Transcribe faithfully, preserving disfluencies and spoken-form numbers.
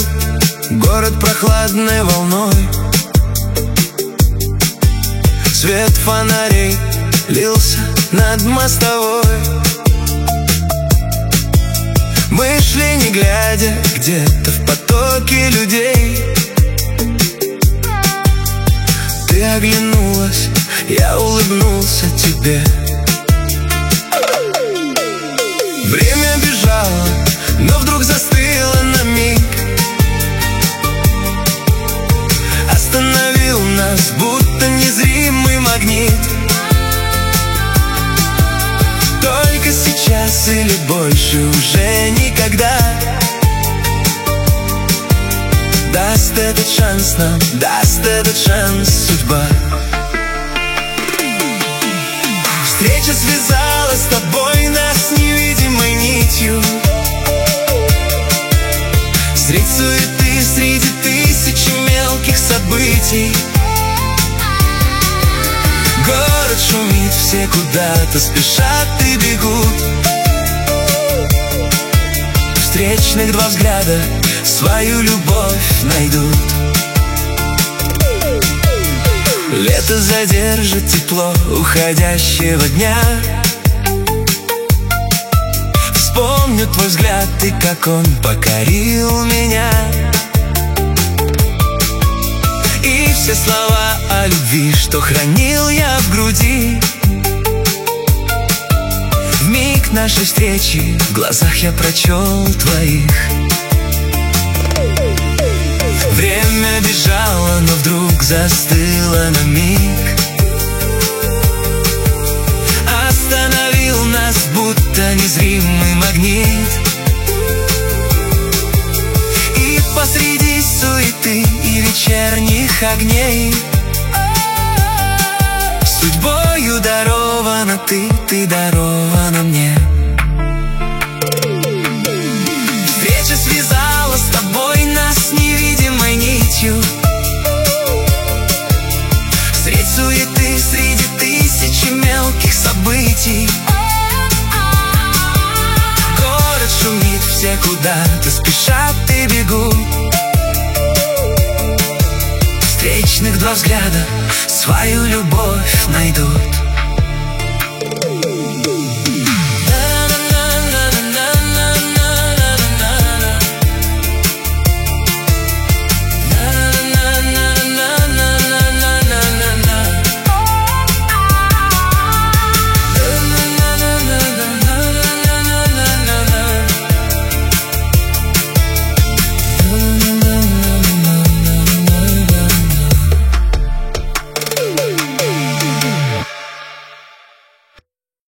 город прохладной волной. Свет фонарей лился над мостовой. Мы шли не глядя, где-то в потоке людей. Ты оглянулась, я улыбнулся тебе. Время бежало, но вдруг застыло на миг. Остановил нас, будто незримый магнит. Только сейчас или больше уже никогда даст этот шанс нам, даст этот шанс судьба. Встреча связала с тобой нас невидимой нитью. Средь суеты, среди тысячи мелких событий. Город шумит, все куда-то спешат и бегут. Встречных два взгляда свою любовь найдут. Лето задержит тепло уходящего дня. Вспомню твой взгляд и как он покорил меня. И все слова о любви, что хранил я в груди. В миг нашей встречи в глазах я прочел твоих. Время бежало, но вдруг застыло на миг. Остановил нас, будто незримый магнит. И посреди суеты и вечерних огней судьбою дарована ты, ты дарована мне. Встреча связала с тобой нас невидимой нитью. Средь суеты, среди тысячи мелких событий. Город шумит, все куда-то спешат и бегут. Встречных два взгляда свою любовь найдут.